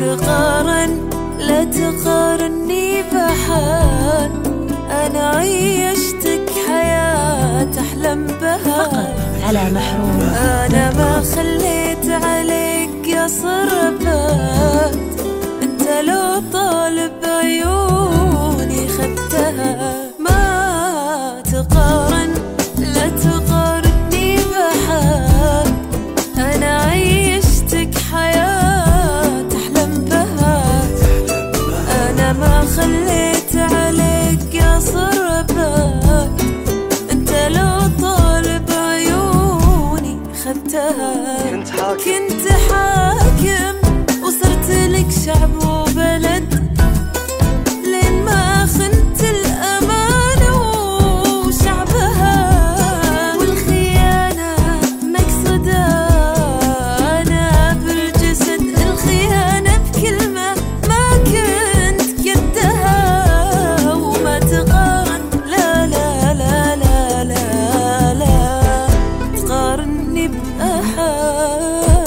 تقارن، لا تقارني بحال. أنا عيشتك حياة أحلم بها فقط على محروم. أنا ما خليت عليك قصر بات، أنت لو طالب عيوني خدتها. ما تقارن، لا تقارني بحال. أنا عيشتك حياة أحلم بها. أنا ما خليت عليك قصر بات، أنت لو طالب عيوني خدتها. كنت حاكم وصرت لك شعب وبلد، لين ما خنت الأمانة وشعبها. والخيانة مقصدة أنا بالجسد، الخيانة بكلمة ما كنت قدها. وما تقارن، لا لا لا لا لا لا تقارني بأحد.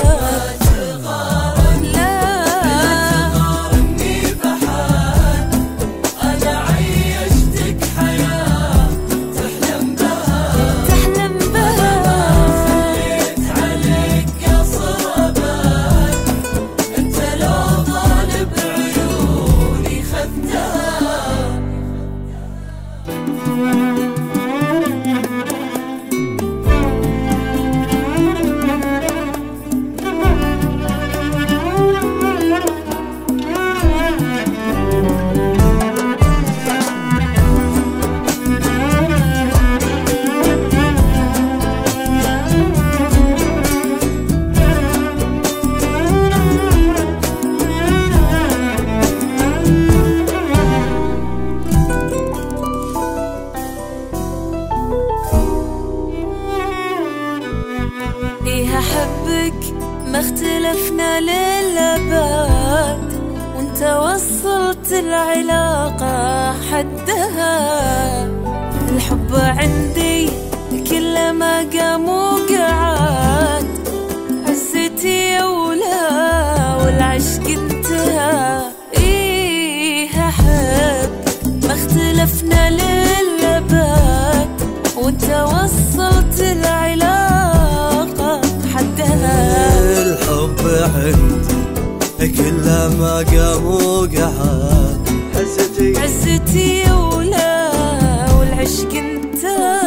إيه أحبك ما اختلفنا للأبد، وانت وصلت العلاقة حدها. الحب عندي كل ما قام وقعد، عزتي يا ولا والعشق انتهى. إيه أحبك ما اختلفنا للأبد، وانت وصلت العلاقة حدها. الحب عندي كل ما قام وقعد، عزتي يا ولا والعشق انتهى.